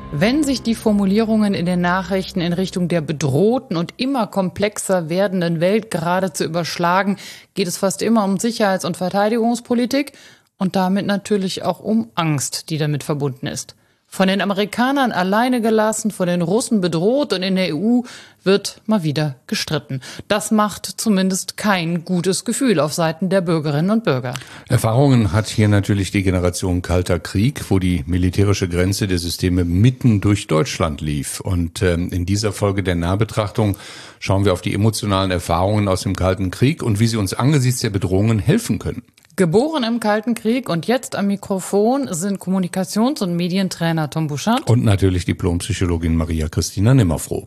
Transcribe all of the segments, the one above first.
Wenn sich die Formulierungen in den Nachrichten in Richtung der bedrohten und immer komplexer werdenden Welt geradezu überschlagen, geht es fast immer um Sicherheits- und Verteidigungspolitik und damit natürlich auch um Angst, die damit verbunden ist. Von den Amerikanern alleine gelassen, von den Russen bedroht und in der EU wird mal wieder gestritten. Das macht zumindest kein gutes Gefühl auf Seiten der Bürgerinnen und Bürger. Erfahrungen hat hier natürlich die Generation Kalter Krieg, wo die militärische Grenze der Systeme mitten durch Deutschland lief. Und in dieser Folge der Nahbetrachtung schauen wir auf die emotionalen Erfahrungen aus dem Kalten Krieg und wie sie uns angesichts der Bedrohungen helfen können. Geboren im Kalten Krieg und jetzt am Mikrofon sind Kommunikations- und Medientrainer Tom Buschardt und natürlich Diplompsychologin Maria Christina Nimmerfroh.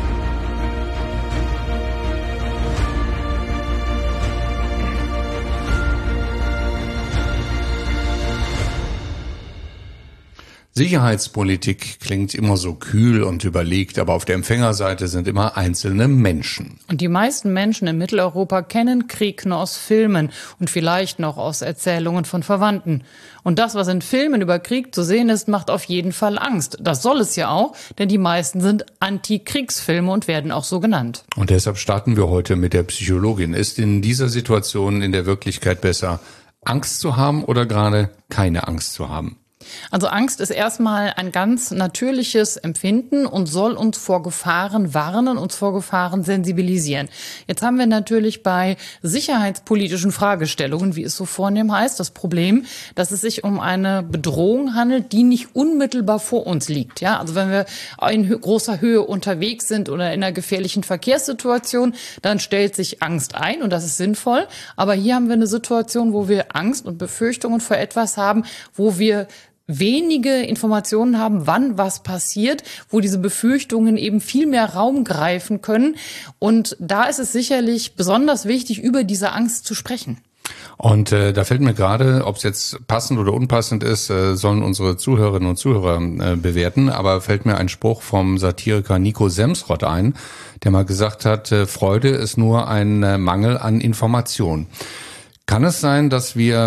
Sicherheitspolitik klingt immer so kühl und überlegt, aber auf der Empfängerseite sind immer einzelne Menschen. Und die meisten Menschen in Mitteleuropa kennen Krieg nur aus Filmen und vielleicht noch aus Erzählungen von Verwandten. Und das, was in Filmen über Krieg zu sehen ist, macht auf jeden Fall Angst. Das soll es ja auch, denn die meisten sind Anti-Kriegsfilme und werden auch so genannt. Und deshalb starten wir heute mit der Psychologin. Ist in dieser Situation in der Wirklichkeit besser, Angst zu haben oder gerade keine Angst zu haben? Also Angst ist erstmal ein ganz natürliches Empfinden und soll uns vor Gefahren warnen, uns vor Gefahren sensibilisieren. Jetzt haben wir natürlich bei sicherheitspolitischen Fragestellungen, wie es so vornehm heißt, das Problem, dass es sich um eine Bedrohung handelt, die nicht unmittelbar vor uns liegt. Ja, also wenn wir in großer Höhe unterwegs sind oder in einer gefährlichen Verkehrssituation, dann stellt sich Angst ein und das ist sinnvoll. Aber hier haben wir eine Situation, wo wir Angst und Befürchtungen vor etwas haben, wo wir wenige Informationen haben, wann was passiert, wo diese Befürchtungen eben viel mehr Raum greifen können. Und da ist es sicherlich besonders wichtig, über diese Angst zu sprechen. Und da fällt mir gerade, ob es jetzt passend oder unpassend ist, sollen unsere Zuhörerinnen und Zuhörer bewerten, aber fällt mir ein Spruch vom Satiriker Nico Semsrott ein, der mal gesagt hat, Freude ist nur ein Mangel an Information. Kann es sein, dass wir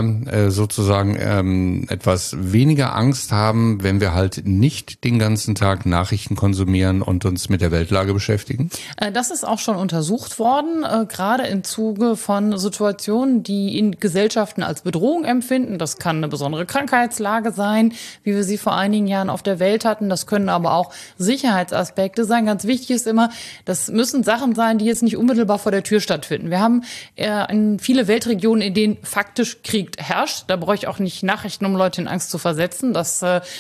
sozusagen etwas weniger Angst haben, wenn wir halt nicht den ganzen Tag Nachrichten konsumieren und uns mit der Weltlage beschäftigen? Das ist auch schon untersucht worden, gerade im Zuge von Situationen, die in Gesellschaften als Bedrohung empfinden. Das kann eine besondere Krankheitslage sein, wie wir sie vor einigen Jahren auf der Welt hatten. Das können aber auch Sicherheitsaspekte sein. Ganz wichtig ist immer, das müssen Sachen sein, die jetzt nicht unmittelbar vor der Tür stattfinden. Wir haben in viele Weltregionen, in denen faktisch Krieg herrscht. Da brauche ich auch nicht Nachrichten, um Leute in Angst zu versetzen. Das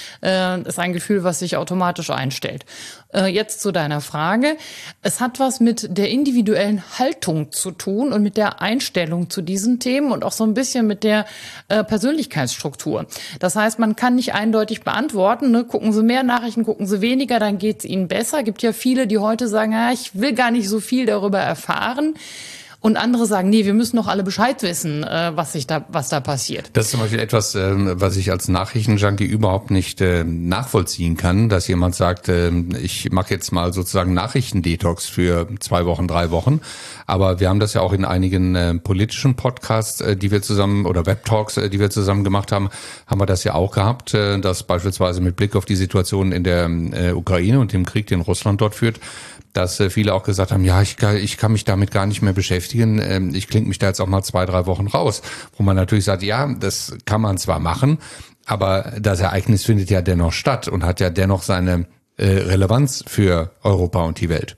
ist ein Gefühl, was sich automatisch einstellt. Jetzt zu deiner Frage. Es hat was mit der individuellen Haltung zu tun und mit der Einstellung zu diesen Themen und auch so ein bisschen mit der Persönlichkeitsstruktur. Das heißt, man kann nicht eindeutig beantworten, ne? Gucken Sie mehr Nachrichten, gucken Sie weniger, dann geht es Ihnen besser. Gibt ja viele, die heute sagen, ja, ich will gar nicht so viel darüber erfahren. Und andere sagen, nee, wir müssen doch alle Bescheid wissen, was da passiert. Das ist zum Beispiel etwas, was ich als Nachrichtenjunkie überhaupt nicht nachvollziehen kann, dass jemand sagt, ich mache jetzt mal sozusagen Nachrichtendetox für 2 Wochen, 3 Wochen. Aber wir haben das ja auch in einigen politischen Podcasts, die wir zusammen, oder Webtalks, die wir zusammen gemacht haben, haben wir das ja auch gehabt, dass beispielsweise mit Blick auf die Situation in der Ukraine und dem Krieg, den Russland dort führt, dass viele auch gesagt haben, ja, ich kann mich damit gar nicht mehr beschäftigen, ich klinke mich da jetzt auch mal 2, 3 Wochen raus. Wo man natürlich sagt, ja, das kann man zwar machen, aber das Ereignis findet ja dennoch statt und hat ja dennoch seine Relevanz für Europa und die Welt.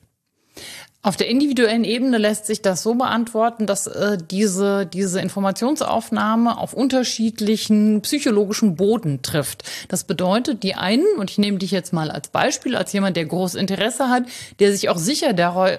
Auf der individuellen Ebene lässt sich das so beantworten, dass diese Informationsaufnahme auf unterschiedlichen psychologischen Boden trifft. Das bedeutet, die einen, und ich nehme dich jetzt mal als Beispiel, als jemand, der großes Interesse hat, der sich auch sicher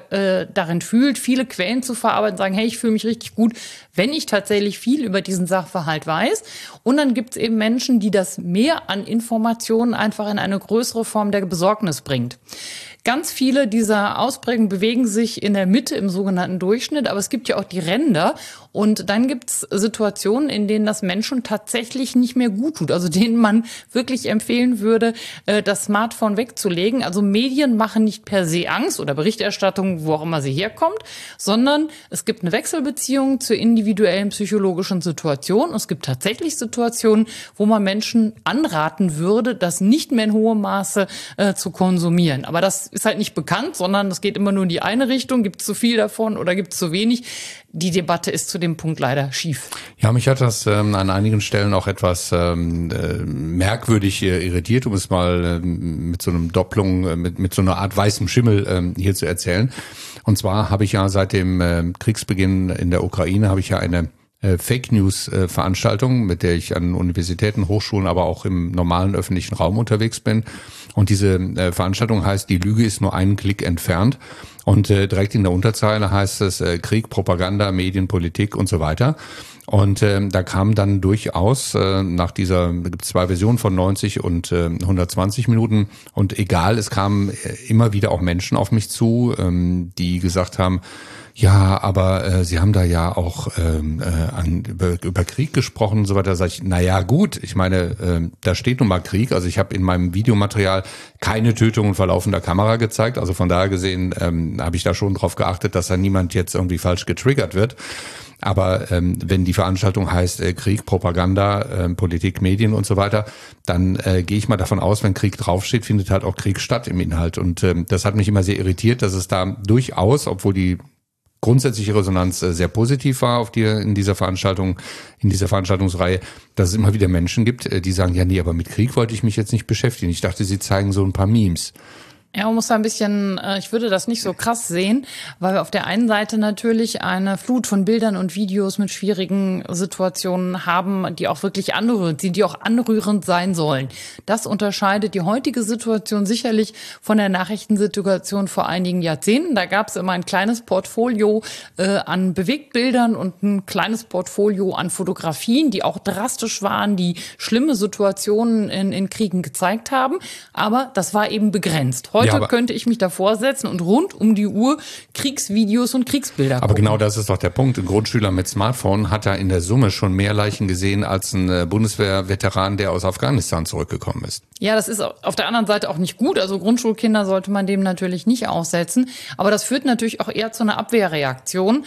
darin fühlt, viele Quellen zu verarbeiten, sagen, hey, ich fühle mich richtig gut, wenn ich tatsächlich viel über diesen Sachverhalt weiß. Und dann gibt es eben Menschen, die das Mehr an Informationen einfach in eine größere Form der Besorgnis bringt. Ganz viele dieser Ausprägungen bewegen sich in der Mitte im sogenannten Durchschnitt, aber es gibt ja auch die Ränder. Und dann gibt's Situationen, in denen das Menschen tatsächlich nicht mehr gut tut, also denen man wirklich empfehlen würde, das Smartphone wegzulegen. Also Medien machen nicht per se Angst oder Berichterstattung, wo auch immer sie herkommt, sondern es gibt eine Wechselbeziehung zur individuellen psychologischen Situation. Es gibt tatsächlich Situationen, wo man Menschen anraten würde, das nicht mehr in hohem Maße zu konsumieren. Aber das ist halt nicht bekannt, sondern es geht immer nur in die eine Richtung. Gibt es zu viel davon oder gibt es zu wenig? Die Debatte ist zu dem Punkt leider schief. Ja, mich hat das an einigen Stellen auch etwas merkwürdig irritiert, um es mal mit so einem Doppelung, mit so einer Art weißem Schimmel hier zu erzählen. Und zwar habe ich ja seit dem Kriegsbeginn in der Ukraine habe ich ja eine Fake News Veranstaltung, mit der ich an Universitäten, Hochschulen, aber auch im normalen öffentlichen Raum unterwegs bin. Und diese Veranstaltung heißt, die Lüge ist nur einen Klick entfernt. Und direkt in der Unterzeile heißt es Krieg, Propaganda, Medien, Politik und so weiter. Und da kam dann durchaus nach dieser, da gibt es 2 Versionen von 90 und 120 Minuten. Und egal, es kamen immer wieder auch Menschen auf mich zu, die gesagt haben, ja, aber Sie haben da ja auch über Krieg gesprochen und so weiter. Da sage ich, naja gut, ich meine, da steht nun mal Krieg. Also ich habe in meinem Videomaterial keine Tötungen vor laufender Kamera gezeigt. Also von daher gesehen habe ich da schon drauf geachtet, dass da niemand jetzt irgendwie falsch getriggert wird. Aber wenn die Veranstaltung heißt Krieg, Propaganda, Politik, Medien und so weiter, dann gehe ich mal davon aus, wenn Krieg draufsteht, findet halt auch Krieg statt im Inhalt. Und das hat mich immer sehr irritiert, dass es da durchaus, obwohl die grundsätzliche Resonanz sehr positiv war in dieser Veranstaltungsreihe, dass es immer wieder Menschen gibt, die sagen, ja nee, aber mit Krieg wollte ich mich jetzt nicht beschäftigen. Ich dachte, sie zeigen so ein paar Memes. Ja, man muss da ein bisschen, ich würde das nicht so krass sehen, weil wir auf der einen Seite natürlich eine Flut von Bildern und Videos mit schwierigen Situationen haben, die auch wirklich anrührend sind, die auch anrührend sein sollen. Das unterscheidet die heutige Situation sicherlich von der Nachrichtensituation vor einigen Jahrzehnten. Da gab es immer ein kleines Portfolio an Bewegtbildern und ein kleines Portfolio an Fotografien, die auch drastisch waren, die schlimme Situationen in Kriegen gezeigt haben. Aber das war eben begrenzt. Heute könnte ich mich davor setzen und rund um die Uhr Kriegsvideos und Kriegsbilder gucken. Aber genau das ist doch der Punkt. Ein Grundschüler mit Smartphone hat da in der Summe schon mehr Leichen gesehen als ein Bundeswehrveteran, der aus Afghanistan zurückgekommen ist. Ja, das ist auf der anderen Seite auch nicht gut. Also Grundschulkinder sollte man dem natürlich nicht aussetzen. Aber das führt natürlich auch eher zu einer Abwehrreaktion,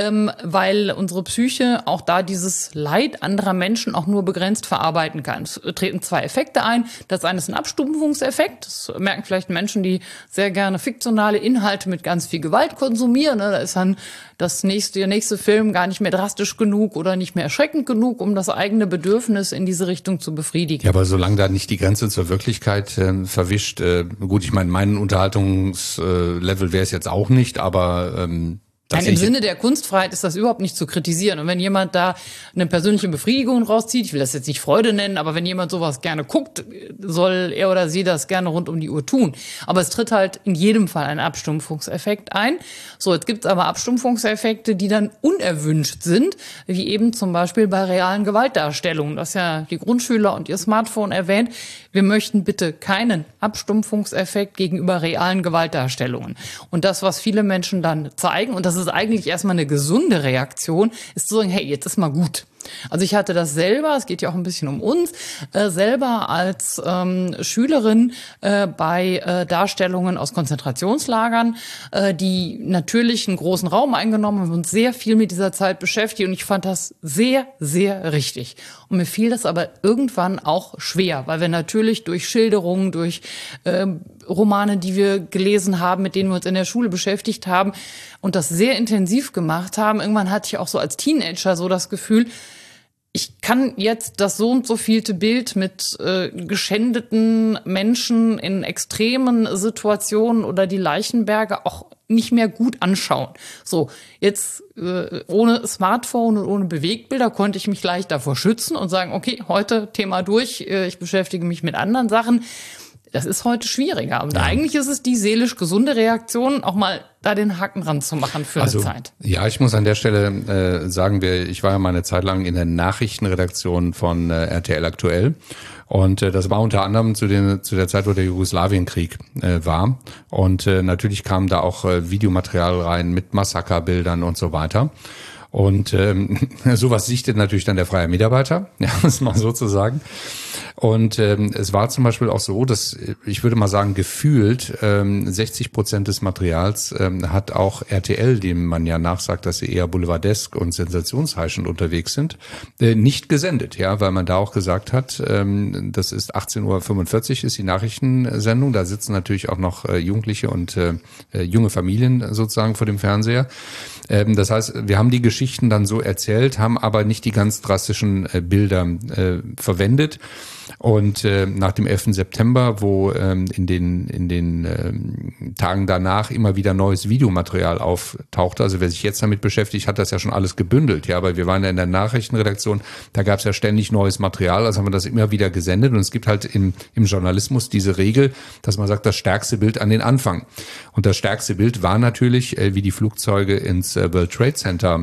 weil unsere Psyche auch da dieses Leid anderer Menschen auch nur begrenzt verarbeiten kann. Es treten 2 Effekte ein. Das eine ist ein Abstumpfungseffekt. Das merken vielleicht Menschen, die sehr gerne fiktionale Inhalte mit ganz viel Gewalt konsumieren. Da ist dann der nächste Film gar nicht mehr drastisch genug oder nicht mehr erschreckend genug, um das eigene Bedürfnis in diese Richtung zu befriedigen. Ja, aber solange da nicht die Grenze zur Wirklichkeit verwischt, gut, ich meine, mein Unterhaltungslevel wäre es jetzt auch nicht, aber Nein, im Sinne der Kunstfreiheit ist das überhaupt nicht zu kritisieren. Und wenn jemand da eine persönliche Befriedigung rauszieht, ich will das jetzt nicht Freude nennen, aber wenn jemand sowas gerne guckt, soll er oder sie das gerne rund um die Uhr tun. Aber es tritt halt in jedem Fall ein Abstumpfungseffekt ein. So, jetzt gibt's aber Abstumpfungseffekte, die dann unerwünscht sind, wie eben zum Beispiel bei realen Gewaltdarstellungen. Das ja die Grundschüler und ihr Smartphone erwähnt. Wir möchten bitte keinen Abstumpfungseffekt gegenüber realen Gewaltdarstellungen. Und das, was viele Menschen dann zeigen, und das ist eigentlich erstmal eine gesunde Reaktion, ist zu sagen, hey, jetzt ist mal gut. Also ich hatte das selber, es geht ja auch ein bisschen um uns, selber als Schülerin bei Darstellungen aus Konzentrationslagern, die natürlich einen großen Raum eingenommen haben und uns sehr viel mit dieser Zeit beschäftigt. Und ich fand das sehr, sehr richtig. Und mir fiel das aber irgendwann auch schwer, weil wir natürlich durch Schilderungen, durch Romane, die wir gelesen haben, mit denen wir uns in der Schule beschäftigt haben und das sehr intensiv gemacht haben. Irgendwann hatte ich auch so als Teenager so das Gefühl, ich kann jetzt das so und so vielte Bild mit geschändeten Menschen in extremen Situationen oder die Leichenberge auch nicht mehr gut anschauen. So, jetzt ohne Smartphone und ohne Bewegtbilder konnte ich mich leicht davor schützen und sagen, okay, heute Thema durch, ich beschäftige mich mit anderen Sachen. Das ist heute schwieriger. Und eigentlich ist es die seelisch gesunde Reaktion, auch mal da den Haken ran zu machen für eine Zeit. Ja, ich muss an der Stelle sagen, ich war ja mal eine Zeit lang in der Nachrichtenredaktion von RTL Aktuell. Und das war unter anderem zu der Zeit, wo der Jugoslawienkrieg war. Und natürlich kam da auch Videomaterial rein mit Massakerbildern und so weiter. Und sowas sichtet natürlich dann der freie Mitarbeiter, ja, muss man sozusagen. Und es war zum Beispiel auch so, dass ich würde mal sagen, gefühlt 60% des Materials hat auch RTL, dem man ja nachsagt, dass sie eher boulevardesk und sensationsheischend unterwegs sind, nicht gesendet, ja, weil man da auch gesagt hat, das ist 18:45 Uhr ist die Nachrichtensendung, da sitzen natürlich auch noch Jugendliche und junge Familien sozusagen vor dem Fernseher. Das heißt, wir haben die Geschichten dann so erzählt, haben aber nicht die ganz drastischen Bilder verwendet. Und nach dem 11. September, wo in den Tagen danach immer wieder neues Videomaterial auftauchte, also wer sich jetzt damit beschäftigt, hat das ja schon alles gebündelt, ja, weil wir waren ja in der Nachrichtenredaktion, da gab es ja ständig neues Material, also haben wir das immer wieder gesendet und es gibt halt im Journalismus diese Regel, dass man sagt, das stärkste Bild an den Anfang. Und das stärkste Bild war natürlich, wie die Flugzeuge ins World Trade Center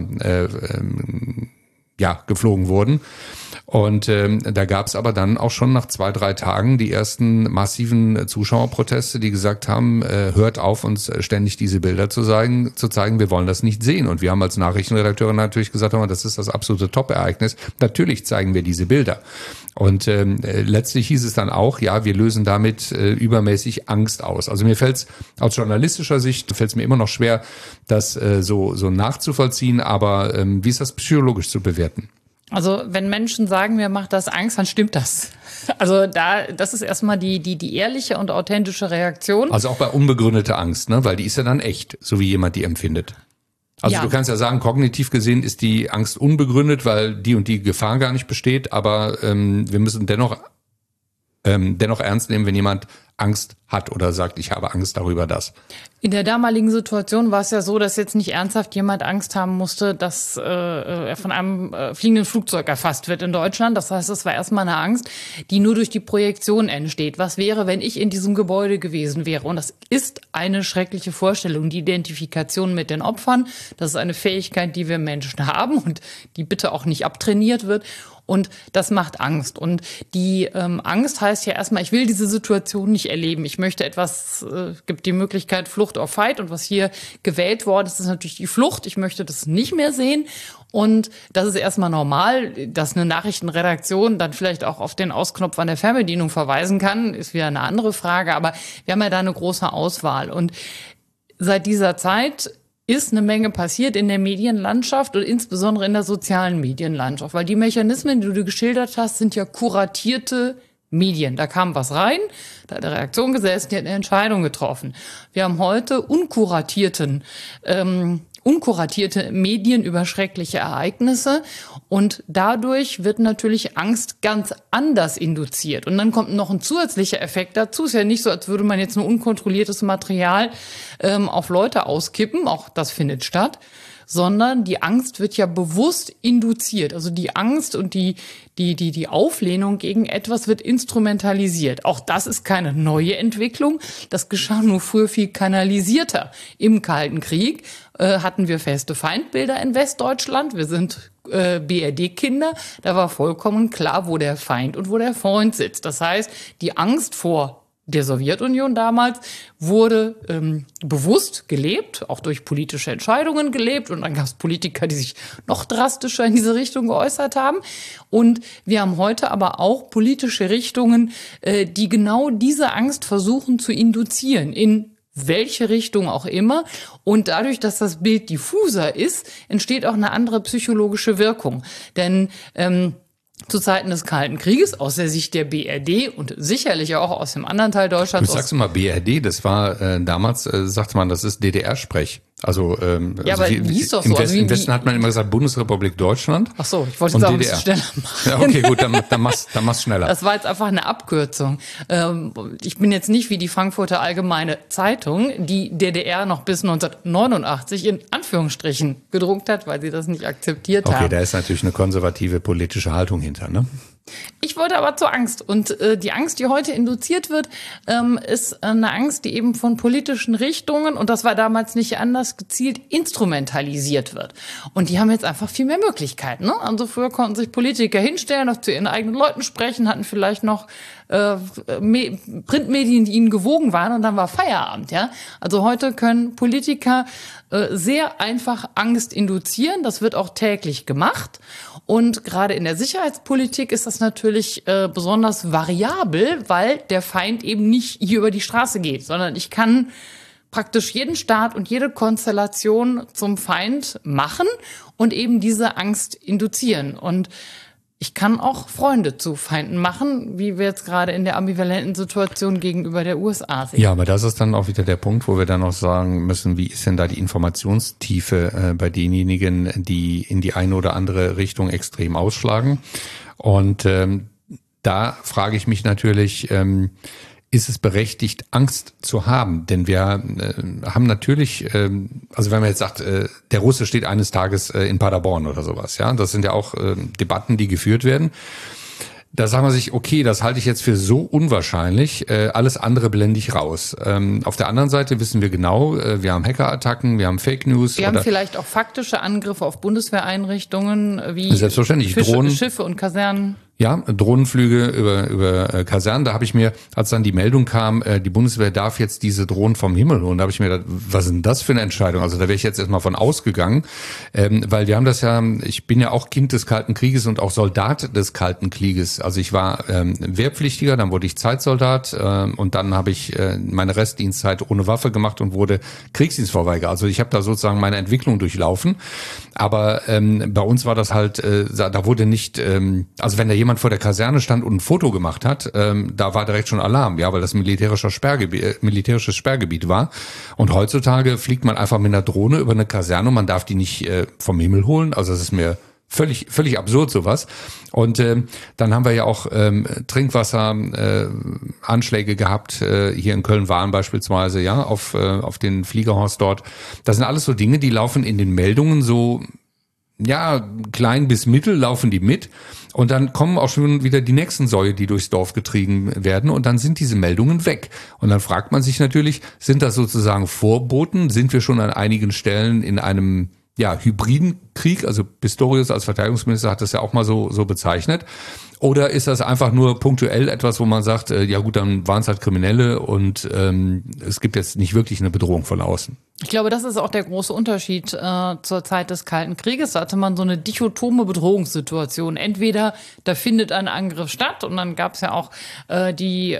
geflogen wurden. Und da gab es aber dann auch schon nach 2-3 Tagen die ersten massiven Zuschauerproteste, die gesagt haben, hört auf, uns ständig diese Bilder zu zeigen, wir wollen das nicht sehen. Und wir haben als Nachrichtenredakteure natürlich gesagt, das ist das absolute Top-Ereignis. Natürlich zeigen wir diese Bilder. Und letztlich hieß es dann auch, ja, wir lösen damit übermäßig Angst aus. Also mir fällt's aus journalistischer Sicht, fällt's mir immer noch schwer, das so nachzuvollziehen. Aber wie ist das psychologisch zu bewerten? Also wenn Menschen sagen, mir macht das Angst, dann stimmt das. Also das ist erstmal die ehrliche und authentische Reaktion. Also auch bei unbegründeter Angst, ne? Weil die ist ja dann echt, so wie jemand die empfindet. Also ja. Du kannst ja sagen, kognitiv gesehen ist die Angst unbegründet, weil die und die Gefahr gar nicht besteht, aber wir müssen dennoch ernst nehmen, wenn jemand Angst hat oder sagt, ich habe Angst darüber, dass. In der damaligen Situation war es ja so, dass jetzt nicht ernsthaft jemand Angst haben musste, dass er von einem fliegenden Flugzeug erfasst wird in Deutschland. Das heißt, es war erstmal eine Angst, die nur durch die Projektion entsteht. Was wäre, wenn ich in diesem Gebäude gewesen wäre? Und das ist eine schreckliche Vorstellung, die Identifikation mit den Opfern. Das ist eine Fähigkeit, die wir Menschen haben und die bitte auch nicht abtrainiert wird. Und das macht Angst. Und die Angst heißt ja erstmal, ich will diese Situation nicht erleben. Ich möchte etwas, gibt die Möglichkeit Flucht or Fight. Und was hier gewählt worden ist, ist natürlich die Flucht. Ich möchte das nicht mehr sehen. Und das ist erstmal normal, dass eine Nachrichtenredaktion dann vielleicht auch auf den Ausknopf an der Fernbedienung verweisen kann, ist wieder eine andere Frage. Aber wir haben ja da eine große Auswahl. Und seit dieser Zeit ist eine Menge passiert in der Medienlandschaft und insbesondere in der sozialen Medienlandschaft. Weil die Mechanismen, die du geschildert hast, sind ja kuratierte Medien. Da kam was rein, da hat eine Reaktion gesessen, die hat eine Entscheidung getroffen. Wir haben heute unkuratierte Medien über schreckliche Ereignisse und dadurch wird natürlich Angst ganz anders induziert. Und dann kommt noch ein zusätzlicher Effekt dazu. Ist ja nicht so, als würde man jetzt nur unkontrolliertes Material auf Leute auskippen, auch das findet statt, sondern die Angst wird ja bewusst induziert. Also die Angst und die Auflehnung gegen etwas wird instrumentalisiert. Auch das ist keine neue Entwicklung. Das geschah nur früher viel kanalisierter. Im Kalten Krieg hatten wir feste Feindbilder in Westdeutschland. Wir sind BRD-Kinder. Da war vollkommen klar, wo der Feind und wo der Freund sitzt. Das heißt, die Angst vor der Sowjetunion damals wurde bewusst gelebt, auch durch politische Entscheidungen gelebt. Und dann gab es Politiker, die sich noch drastischer in diese Richtung geäußert haben. Und wir haben heute aber auch politische Richtungen, die genau diese Angst versuchen zu induzieren, in welche Richtung auch immer. Und dadurch, dass das Bild diffuser ist, entsteht auch eine andere psychologische Wirkung. Denn zu Zeiten des Kalten Krieges, aus der Sicht der BRD und sicherlich auch aus dem anderen Teil Deutschlands. Du sagst immer BRD, das war damals, sagte man, das ist DDR-Sprech. Also, ja, aber wie hieß doch so? Im Westen hat man immer gesagt Bundesrepublik Deutschland. Ach so, ich wollte es auch ein bisschen schneller machen. Ja, okay, gut, dann mach's schneller. Das war jetzt einfach eine Abkürzung. Ich bin jetzt nicht wie die Frankfurter Allgemeine Zeitung, die DDR noch bis 1989 in Anführungsstrichen gedruckt hat, weil sie das nicht akzeptiert haben. Okay, da ist natürlich eine konservative politische Haltung hinter, ne? Ich wollte aber zur Angst. Und die Angst, die heute induziert wird, ist eine Angst, die eben von politischen Richtungen, und das war damals nicht anders, gezielt instrumentalisiert wird. Und die haben jetzt einfach viel mehr Möglichkeiten. Ne? Also früher konnten sich Politiker hinstellen, noch zu ihren eigenen Leuten sprechen, hatten vielleicht noch Printmedien, die ihnen gewogen waren, und dann war Feierabend. Ja? Also heute können Politiker sehr einfach Angst induzieren. Das wird auch täglich gemacht. Und gerade in der Sicherheitspolitik ist das natürlich besonders variabel, weil der Feind eben nicht hier über die Straße geht, sondern ich kann praktisch jeden Staat und jede Konstellation zum Feind machen und eben diese Angst induzieren. Und ich kann auch Freunde zu Feinden machen, wie wir jetzt gerade in der ambivalenten Situation gegenüber der USA sehen. Ja, aber das ist dann auch wieder der Punkt, wo wir dann noch sagen müssen, wie ist denn da die Informationstiefe bei denjenigen, die in die eine oder andere Richtung extrem ausschlagen. Und da frage ich mich natürlich, ist es berechtigt, Angst zu haben? Denn wir haben natürlich, also wenn man jetzt sagt, der Russe steht eines Tages in Paderborn oder sowas, ja, das sind ja auch Debatten, die geführt werden. Da sagt man sich, okay, das halte ich jetzt für so unwahrscheinlich, alles andere blende ich raus. Auf der anderen Seite wissen wir genau, wir haben Hackerattacken, wir haben Fake News. Wir haben vielleicht auch faktische Angriffe auf Bundeswehreinrichtungen wie selbstverständlich Drohnen, Schiffe und Kasernen. Ja, Drohnenflüge über Kasernen. Da habe ich mir, als dann die Meldung kam, die Bundeswehr darf jetzt diese Drohnen vom Himmel holen, da habe ich mir gedacht, was ist denn das für eine Entscheidung? Also da wäre ich jetzt erstmal von ausgegangen, weil wir haben das ja, ich bin ja auch Kind des Kalten Krieges und auch Soldat des Kalten Krieges. Also ich war Wehrpflichtiger, dann wurde ich Zeitsoldat und dann habe ich meine Restdienstzeit ohne Waffe gemacht und wurde Kriegsdienstverweigerer. Also ich habe da sozusagen meine Entwicklung durchlaufen. Aber bei uns war das halt, da wurde nicht, also wenn da jemand vor der Kaserne stand und ein Foto gemacht hat, da war direkt schon Alarm, ja, weil das militärisches Sperrgebiet war. Und heutzutage fliegt man einfach mit einer Drohne über eine Kaserne und man darf die nicht vom Himmel holen. Also das ist mir völlig absurd sowas. Und dann haben wir ja auch Trinkwasseranschläge gehabt, hier in Köln-Wahlen beispielsweise, ja, auf den Fliegerhorst dort. Das sind alles so Dinge, die laufen in den Meldungen so, ja, klein bis mittel laufen die mit. Und dann kommen auch schon wieder die nächsten Säue, die durchs Dorf getrieben werden. Und dann sind diese Meldungen weg. Und dann fragt man sich natürlich, sind das sozusagen Vorboten? Sind wir schon an einigen Stellen in einem hybriden Krieg? Also Pistorius als Verteidigungsminister hat das ja auch mal so bezeichnet. Oder ist das einfach nur punktuell etwas, wo man sagt, ja gut, dann waren es halt Kriminelle und es gibt jetzt nicht wirklich eine Bedrohung von außen? Ich glaube, das ist auch der große Unterschied zur Zeit des Kalten Krieges. Da hatte man so eine dichotome Bedrohungssituation. Entweder da findet ein Angriff statt und dann gab es ja auch die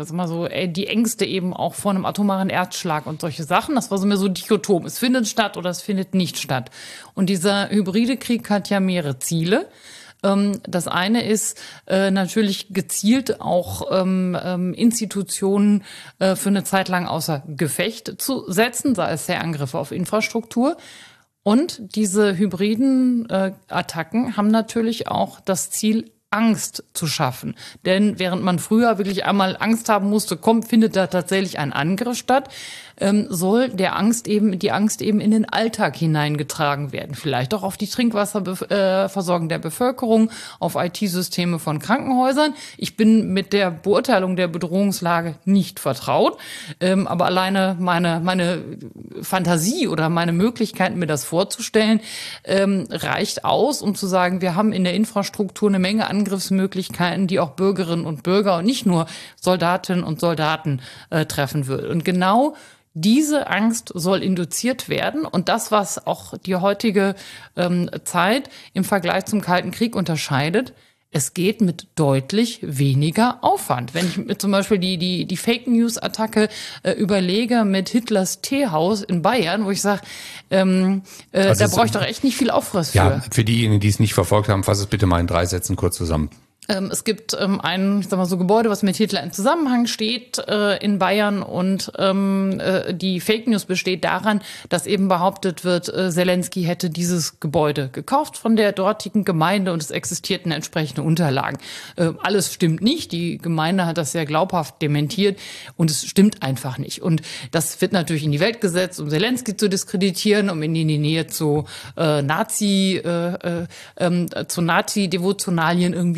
Ängste eben auch vor einem atomaren Erdschlag und solche Sachen. Das war so mehr so dichotom. Es findet statt oder es findet nicht statt. Und dieser hybride Krieg hat ja mehrere Ziele. Das eine ist natürlich gezielt auch Institutionen für eine Zeit lang außer Gefecht zu setzen, sei es der Angriffe auf Infrastruktur. Und diese hybriden Attacken haben natürlich auch das Ziel, Angst zu schaffen. Denn während man früher wirklich einmal Angst haben musste, findet da tatsächlich ein Angriff statt, soll die Angst eben in den Alltag hineingetragen werden. Vielleicht auch auf die Trinkwasserversorgung der Bevölkerung, auf IT-Systeme von Krankenhäusern. Ich bin mit der Beurteilung der Bedrohungslage nicht vertraut, aber alleine meine Fantasie oder meine Möglichkeiten, mir das vorzustellen, reicht aus, um zu sagen, wir haben in der Infrastruktur eine Menge Angriffsmöglichkeiten, die auch Bürgerinnen und Bürger und nicht nur Soldatinnen und Soldaten treffen will. Und genau diese Angst soll induziert werden. Und das, was auch die heutige Zeit im Vergleich zum Kalten Krieg unterscheidet, es geht mit deutlich weniger Aufwand. Wenn ich mir zum Beispiel die Fake-News-Attacke überlege mit Hitlers Teehaus in Bayern, wo ich sage, da brauche ich doch echt nicht viel Aufriss für. Ja, für diejenigen, die es nicht verfolgt haben, fass es bitte mal in 3 Sätzen kurz zusammen. Es gibt ein Gebäude, was mit Hitler im Zusammenhang steht in Bayern und die Fake News besteht daran, dass eben behauptet wird, Zelensky hätte dieses Gebäude gekauft von der dortigen Gemeinde und es existierten entsprechende Unterlagen. Alles stimmt nicht. Die Gemeinde hat das sehr glaubhaft dementiert und es stimmt einfach nicht. Und das wird natürlich in die Welt gesetzt, um Zelensky zu diskreditieren, um ihn in die Nähe zu Nazi-Devotionalien irgendwie zu bringen.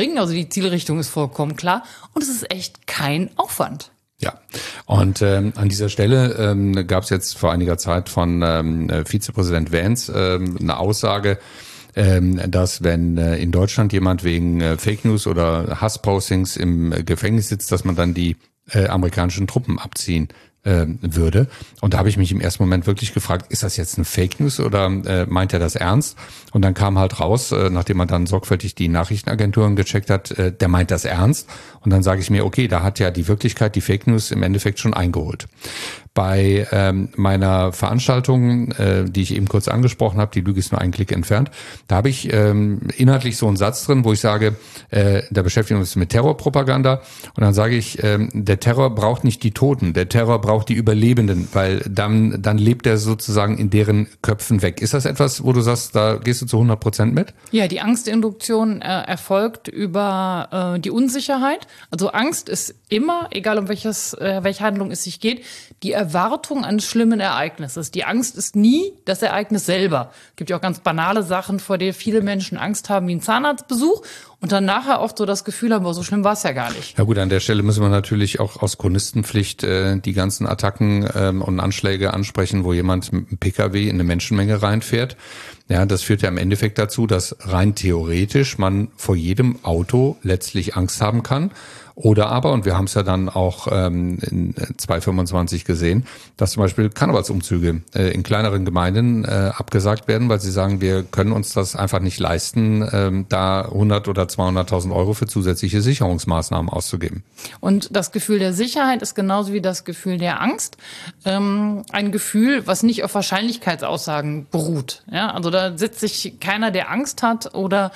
bringen. Also die Zielrichtung ist vollkommen klar und es ist echt kein Aufwand. Ja, und an dieser Stelle gab es jetzt vor einiger Zeit von Vizepräsident Vance eine Aussage, dass wenn in Deutschland jemand wegen Fake News oder Hasspostings im Gefängnis sitzt, dass man dann die amerikanischen Truppen abziehen würde. Und da habe ich mich im ersten Moment wirklich gefragt, ist das jetzt eine Fake News oder meint er das ernst? Und dann kam halt raus, nachdem man dann sorgfältig die Nachrichtenagenturen gecheckt hat, der meint das ernst. Und dann sage ich mir, okay, da hat ja die Wirklichkeit, die Fake News im Endeffekt schon eingeholt. Bei meiner Veranstaltung, die ich eben kurz angesprochen habe, die Lüge ist nur einen Klick entfernt, da habe ich inhaltlich so einen Satz drin, wo ich sage, da beschäftigen wir uns mit Terrorpropaganda und dann sage ich, der Terror braucht nicht die Toten, der Terror braucht die Überlebenden, weil dann lebt er sozusagen in deren Köpfen weg. Ist das etwas, wo du sagst, da gehst du zu 100% mit? Ja, die Angstinduktion erfolgt über die Unsicherheit. Also Angst ist immer, egal um welche Handlung es sich geht, die Erwartung eines schlimmen Ereignisses. Die Angst ist nie das Ereignis selber. Es gibt ja auch ganz banale Sachen, vor denen viele Menschen Angst haben, wie ein Zahnarztbesuch und dann nachher oft so das Gefühl haben, so schlimm war es ja gar nicht. Ja gut, an der Stelle müssen wir natürlich auch aus Chronistenpflicht die ganzen Attacken und Anschläge ansprechen, wo jemand mit einem PKW in eine Menschenmenge reinfährt. Ja, das führt ja im Endeffekt dazu, dass rein theoretisch man vor jedem Auto letztlich Angst haben kann. Oder aber, und wir haben es ja dann auch in 2025 gesehen, dass zum Beispiel Karnevalsumzüge in kleineren Gemeinden abgesagt werden, weil sie sagen, wir können uns das einfach nicht leisten, da 100 oder 200.000 Euro für zusätzliche Sicherungsmaßnahmen auszugeben. Und das Gefühl der Sicherheit ist genauso wie das Gefühl der Angst ein Gefühl, was nicht auf Wahrscheinlichkeitsaussagen beruht. Ja, also da sitzt sich keiner, der Angst hat oder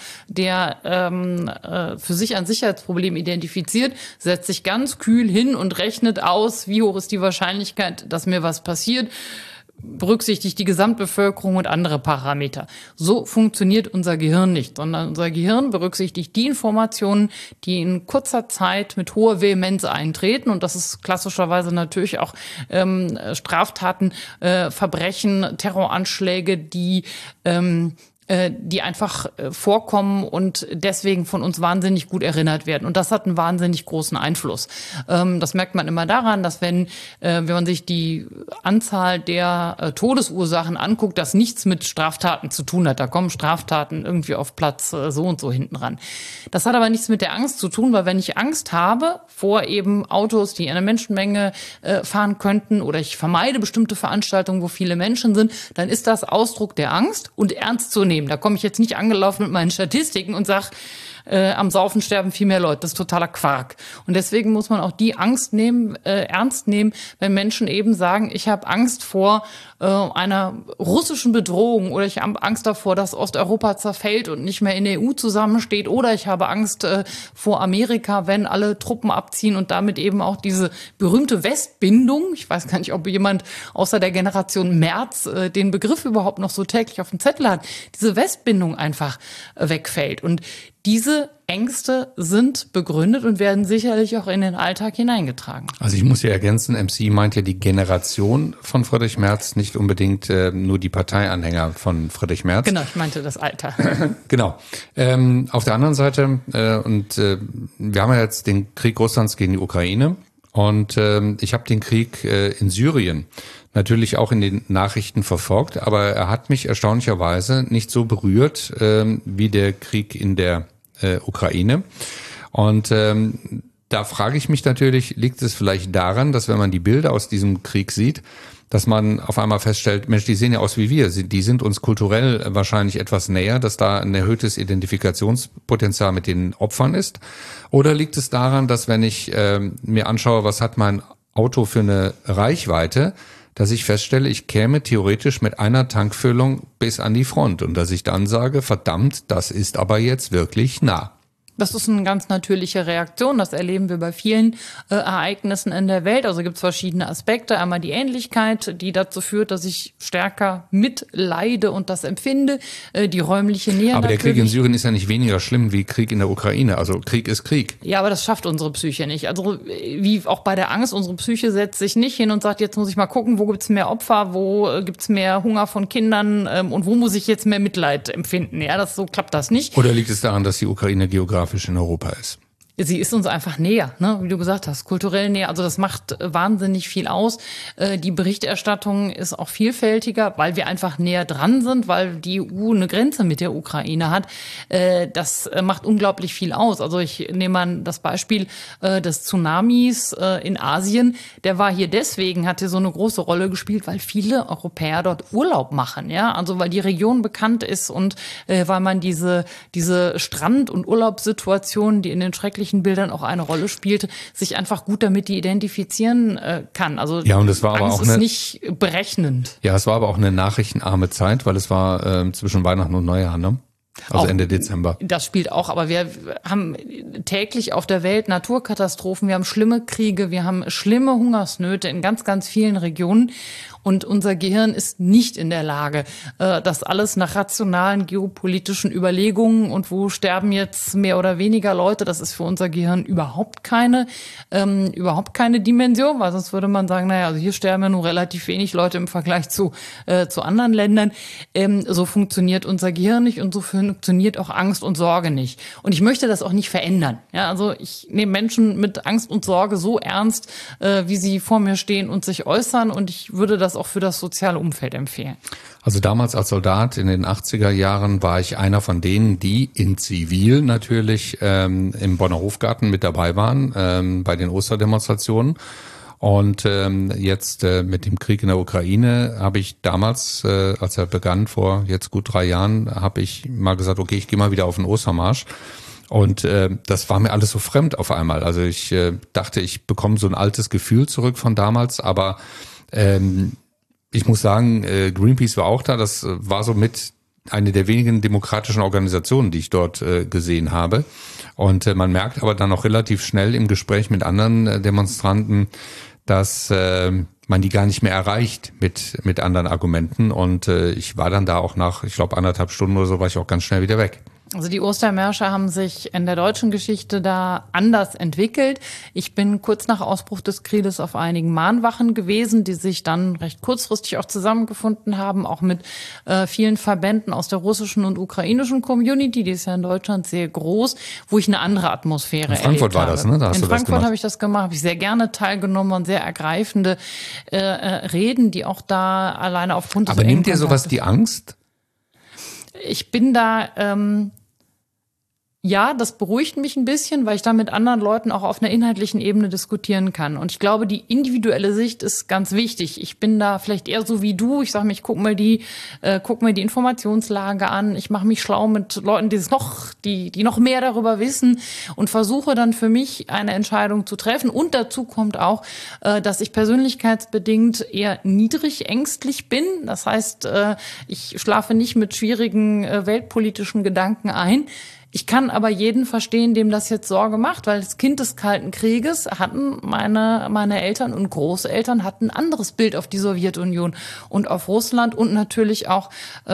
der für sich ein Sicherheitsproblem identifiziert, setzt sich ganz kühl hin und rechnet aus, wie hoch ist die Wahrscheinlichkeit, dass mir was passiert, berücksichtigt die Gesamtbevölkerung und andere Parameter. So funktioniert unser Gehirn nicht, sondern unser Gehirn berücksichtigt die Informationen, die in kurzer Zeit mit hoher Vehemenz eintreten. Und das ist klassischerweise natürlich auch Straftaten, Verbrechen, Terroranschläge, die einfach vorkommen und deswegen von uns wahnsinnig gut erinnert werden. Und das hat einen wahnsinnig großen Einfluss. Das merkt man immer daran, dass wenn man sich die Anzahl der Todesursachen anguckt, das nichts mit Straftaten zu tun hat. Da kommen Straftaten irgendwie auf Platz so und so hinten ran. Das hat aber nichts mit der Angst zu tun, weil wenn ich Angst habe vor eben Autos, die in einer Menschenmenge fahren könnten oder ich vermeide bestimmte Veranstaltungen, wo viele Menschen sind, dann ist das Ausdruck der Angst und ernst zu nehmen. Da komme ich jetzt nicht angelaufen mit meinen Statistiken und sage, am Saufen sterben viel mehr Leute. Das ist totaler Quark. Und deswegen muss man auch die Angst ernst nehmen, wenn Menschen eben sagen, ich habe Angst vor einer russischen Bedrohung oder ich habe Angst davor, dass Osteuropa zerfällt und nicht mehr in der EU zusammensteht oder ich habe Angst vor Amerika, wenn alle Truppen abziehen und damit eben auch diese berühmte Westbindung, ich weiß gar nicht, ob jemand außer der Generation Merz den Begriff überhaupt noch so täglich auf dem Zettel hat, diese Westbindung einfach wegfällt. Und diese Ängste sind begründet und werden sicherlich auch in den Alltag hineingetragen. Also ich muss ja ergänzen, MC meint ja die Generation von Friedrich Merz, nicht unbedingt nur die Parteianhänger von Friedrich Merz. Genau, ich meinte das Alter. Genau. Auf der anderen Seite, wir haben ja jetzt den Krieg Russlands gegen die Ukraine und ich habe den Krieg in Syrien natürlich auch in den Nachrichten verfolgt, aber er hat mich erstaunlicherweise nicht so berührt wie der Krieg in der Ukraine. Und da frage ich mich natürlich, liegt es vielleicht daran, dass wenn man die Bilder aus diesem Krieg sieht, dass man auf einmal feststellt, Mensch, die sehen ja aus wie wir, die sind uns kulturell wahrscheinlich etwas näher, dass da ein erhöhtes Identifikationspotenzial mit den Opfern ist? Oder liegt es daran, dass wenn ich mir anschaue, was hat mein Auto für eine Reichweite, dass ich feststelle, ich käme theoretisch mit einer Tankfüllung bis an die Front und dass ich dann sage, verdammt, das ist aber jetzt wirklich nah. Das ist eine ganz natürliche Reaktion. Das erleben wir bei vielen Ereignissen in der Welt. Also gibt es verschiedene Aspekte. Einmal die Ähnlichkeit, die dazu führt, dass ich stärker mitleide und das empfinde. Die räumliche Nähe. Aber der Krieg in Syrien ist ja nicht weniger schlimm wie Krieg in der Ukraine. Also Krieg ist Krieg. Ja, aber das schafft unsere Psyche nicht. Also wie auch bei der Angst, unsere Psyche setzt sich nicht hin und sagt, jetzt muss ich mal gucken, wo gibt's mehr Opfer, wo gibt's mehr Hunger von Kindern und wo muss ich jetzt mehr Mitleid empfinden. Ja, so klappt das nicht. Oder liegt es daran, dass die Ukraine geografisch geografisch in Europa ist. Sie ist uns einfach näher, ne? Wie du gesagt hast, kulturell näher. Also das macht wahnsinnig viel aus. Die Berichterstattung ist auch vielfältiger, weil wir einfach näher dran sind, weil die EU eine Grenze mit der Ukraine hat. Das macht unglaublich viel aus. Also ich nehme mal das Beispiel des Tsunamis in Asien. Der war hier deswegen, hat hier so eine große Rolle gespielt, weil viele Europäer dort Urlaub machen, ja. Also weil die Region bekannt ist und weil man diese Strand- und Urlaubssituationen, die in den schrecklichen Bildern auch eine Rolle spielte, sich einfach gut damit identifizieren kann. Also ja, und es war aber Angst auch ist nicht berechnend. Ja, es war aber auch eine nachrichtenarme Zeit, weil es war zwischen Weihnachten und Neujahr, ne? Also auch Ende Dezember. Das spielt auch, aber wir haben täglich auf der Welt Naturkatastrophen, wir haben schlimme Kriege, wir haben schlimme Hungersnöte in ganz, ganz vielen Regionen. Und unser Gehirn ist nicht in der Lage, das alles nach rationalen geopolitischen Überlegungen und wo sterben jetzt mehr oder weniger Leute, das ist für unser Gehirn überhaupt keine Dimension, weil sonst würde man sagen, naja, also hier sterben ja nur relativ wenig Leute im Vergleich zu anderen Ländern. So funktioniert unser Gehirn nicht und so funktioniert auch Angst und Sorge nicht. Und ich möchte das auch nicht verändern. Ja, also ich nehme Menschen mit Angst und Sorge so ernst, wie sie vor mir stehen und sich äußern, und ich würde das auch für das soziale Umfeld empfehlen. Also damals als Soldat in den 80er Jahren war ich einer von denen, die in Zivil natürlich im Bonner Hofgarten mit dabei waren, bei den Osterdemonstrationen. Und jetzt mit dem Krieg in der Ukraine habe ich damals, als er begann vor jetzt gut 3 Jahren, habe ich mal gesagt, okay, ich gehe mal wieder auf den Ostermarsch. Und das war mir alles so fremd auf einmal. Also ich dachte, ich bekomme so ein altes Gefühl zurück von damals, aber ich muss sagen, Greenpeace war auch da. Das war so mit eine der wenigen demokratischen Organisationen, die ich dort gesehen habe. Und man merkt aber dann auch relativ schnell im Gespräch mit anderen Demonstranten, dass man die gar nicht mehr erreicht mit anderen Argumenten. Und ich war dann da auch nach, ich glaube, 1,5 Stunden oder so, war ich auch ganz schnell wieder weg. Also die Ostermärsche haben sich in der deutschen Geschichte da anders entwickelt. Ich bin kurz nach Ausbruch des Krieges auf einigen Mahnwachen gewesen, die sich dann recht kurzfristig auch zusammengefunden haben, auch mit vielen Verbänden aus der russischen und ukrainischen Community, die ist ja in Deutschland sehr groß, wo ich eine andere Atmosphäre erlebt habe. In Frankfurt war das, ne? Da hast du das gemacht. In Frankfurt habe ich das gemacht, habe ich sehr gerne teilgenommen und sehr ergreifende Reden, die auch da alleine aufgrund des Aber nimmt dir sowas die Angst? Ich bin da... Ja, das beruhigt mich ein bisschen, weil ich da mit anderen Leuten auch auf einer inhaltlichen Ebene diskutieren kann. Und ich glaube, die individuelle Sicht ist ganz wichtig. Ich bin da vielleicht eher so wie du. Ich sage mir, ich guck mir die Informationslage an. Ich mache mich schlau mit Leuten, die noch mehr darüber wissen, und versuche dann für mich eine Entscheidung zu treffen. Und dazu kommt auch, dass ich persönlichkeitsbedingt eher niedrig ängstlich bin. Das heißt, ich schlafe nicht mit schwierigen weltpolitischen Gedanken ein. Ich kann aber jeden verstehen, dem das jetzt Sorge macht, weil als Kind des Kalten Krieges hatten meine Eltern und Großeltern hatten ein anderes Bild auf die Sowjetunion und auf Russland und natürlich auch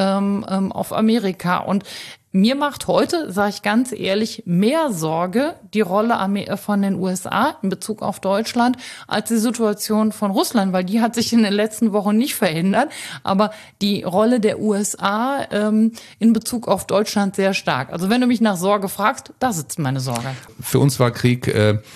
auf Amerika. Und mir macht heute, sage ich ganz ehrlich, mehr Sorge die Rolle von den USA in Bezug auf Deutschland als die Situation von Russland, weil die hat sich in den letzten Wochen nicht verändert, aber die Rolle der USA in Bezug auf Deutschland sehr stark. Also wenn du mich nach Sorge fragst, da sitzt meine Sorge. Für uns war Krieg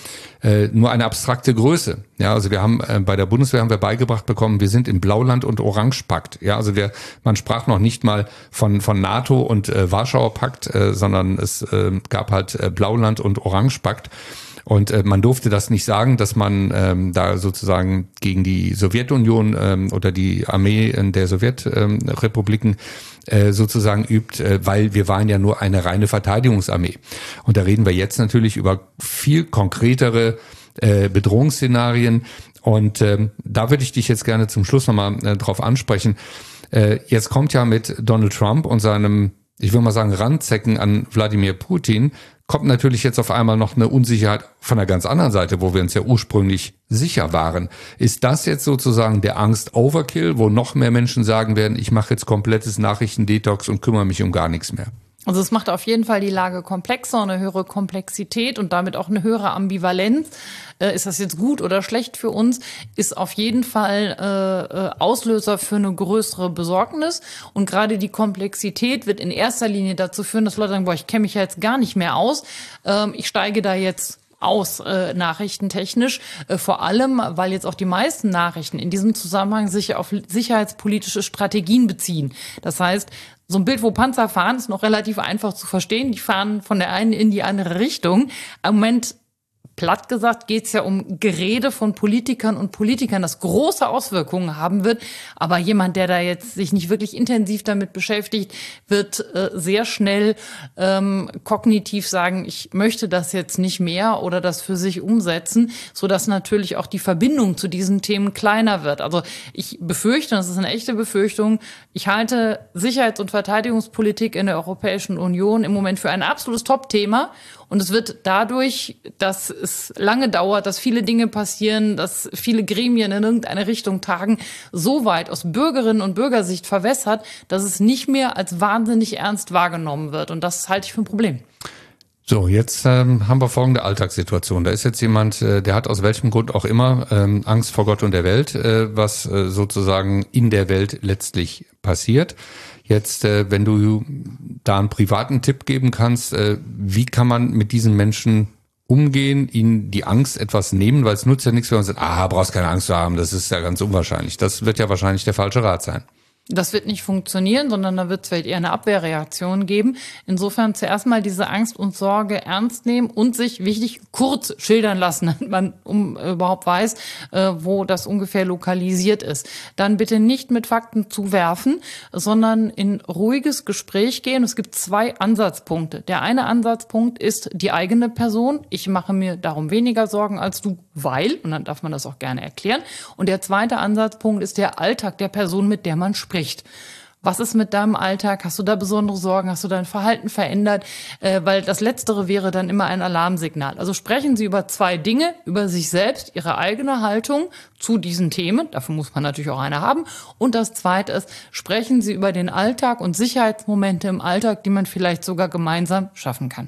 nur eine abstrakte Größe. Ja, also wir haben bei der Bundeswehr haben wir beigebracht bekommen, wir sind im Blauland- und Orangepakt. Ja, also man sprach noch nicht mal von NATO und Warschauer Pakt, sondern es gab halt Blauland- und Orangepakt. Und man durfte das nicht sagen, dass man da sozusagen gegen die Sowjetunion oder die Armee der Sowjetrepubliken sozusagen übt, weil wir waren ja nur eine reine Verteidigungsarmee. Und da reden wir jetzt natürlich über viel konkretere Bedrohungsszenarien. Und da würde ich dich jetzt gerne zum Schluss nochmal drauf ansprechen. Jetzt kommt ja mit Donald Trump und seinem, ich würde mal sagen, Randzecken an Wladimir Putin, kommt natürlich jetzt auf einmal noch eine Unsicherheit von der ganz anderen Seite, wo wir uns ja ursprünglich sicher waren. Ist das jetzt sozusagen der Angst-Overkill, wo noch mehr Menschen sagen werden, ich mache jetzt komplettes Nachrichtendetox und kümmere mich um gar nichts mehr? Also es macht auf jeden Fall die Lage komplexer, eine höhere Komplexität und damit auch eine höhere Ambivalenz. Ist das jetzt gut oder schlecht für uns? Ist auf jeden Fall Auslöser für eine größere Besorgnis. Und gerade die Komplexität wird in erster Linie dazu führen, dass Leute sagen, boah, ich kenne mich ja jetzt gar nicht mehr aus. Ich steige da jetzt aus, nachrichtentechnisch, vor allem, weil jetzt auch die meisten Nachrichten in diesem Zusammenhang sich auf sicherheitspolitische Strategien beziehen. Das heißt, so ein Bild, wo Panzer fahren, ist noch relativ einfach zu verstehen. Die fahren von der einen in die andere Richtung. Im Moment, platt gesagt, geht es ja um Gerede von Politikern und Politikern, das große Auswirkungen haben wird. Aber jemand, der da jetzt sich nicht wirklich intensiv damit beschäftigt, wird sehr schnell kognitiv sagen, ich möchte das jetzt nicht mehr oder das für sich umsetzen, sodass natürlich auch die Verbindung zu diesen Themen kleiner wird. Also ich befürchte, das ist eine echte Befürchtung, ich halte Sicherheits- und Verteidigungspolitik in der Europäischen Union im Moment für ein absolutes Top-Thema. Und es wird dadurch, dass es lange dauert, dass viele Dinge passieren, dass viele Gremien in irgendeine Richtung tagen, so weit aus Bürgerinnen- und Bürgersicht verwässert, dass es nicht mehr als wahnsinnig ernst wahrgenommen wird. Und das halte ich für ein Problem. So, jetzt haben wir folgende Alltagssituation. Da ist jetzt jemand, der hat aus welchem Grund auch immer Angst vor Gott und der Welt, was sozusagen in der Welt letztlich passiert. Jetzt, wenn du da einen privaten Tipp geben kannst, wie kann man mit diesen Menschen umgehen, ihnen die Angst etwas nehmen, weil es nutzt ja nichts, wenn man sagt, brauchst keine Angst zu haben, das ist ja ganz unwahrscheinlich. Das wird ja wahrscheinlich der falsche Rat sein. Das wird nicht funktionieren, sondern da wird es vielleicht eher eine Abwehrreaktion geben. Insofern zuerst mal diese Angst und Sorge ernst nehmen und sich, wichtig, kurz schildern lassen, damit man überhaupt weiß, wo das ungefähr lokalisiert ist. Dann bitte nicht mit Fakten zuwerfen, sondern in ruhiges Gespräch gehen. Es gibt 2 Ansatzpunkte. Der eine Ansatzpunkt ist die eigene Person. Ich mache mir darum weniger Sorgen als du, weil, und dann darf man das auch gerne erklären. Und der zweite Ansatzpunkt ist der Alltag der Person, mit der man spricht. Was ist mit deinem Alltag? Hast du da besondere Sorgen? Hast du dein Verhalten verändert? Weil das Letztere wäre dann immer ein Alarmsignal. Also sprechen Sie über 2 Dinge, über sich selbst, Ihre eigene Haltung zu diesen Themen. Dafür muss man natürlich auch eine haben. Und das Zweite ist, sprechen Sie über den Alltag und Sicherheitsmomente im Alltag, die man vielleicht sogar gemeinsam schaffen kann.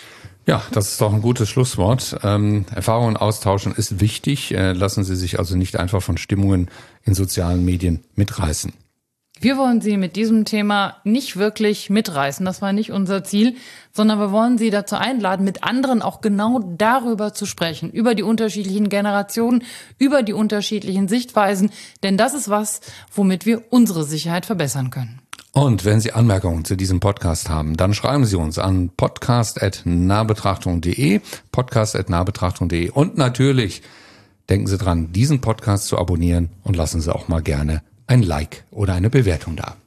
Ja, das ist doch ein gutes Schlusswort. Erfahrungen austauschen ist wichtig. Lassen Sie sich also nicht einfach von Stimmungen in sozialen Medien mitreißen. Wir wollen Sie mit diesem Thema nicht wirklich mitreißen, das war nicht unser Ziel, sondern wir wollen Sie dazu einladen, mit anderen auch genau darüber zu sprechen, über die unterschiedlichen Generationen, über die unterschiedlichen Sichtweisen, denn das ist was, womit wir unsere Sicherheit verbessern können. Und wenn Sie Anmerkungen zu diesem Podcast haben, dann schreiben Sie uns an podcast@nahbetrachtung.de, podcast@nahbetrachtung.de und natürlich denken Sie dran, diesen Podcast zu abonnieren und lassen Sie auch mal gerne ein Like oder eine Bewertung da.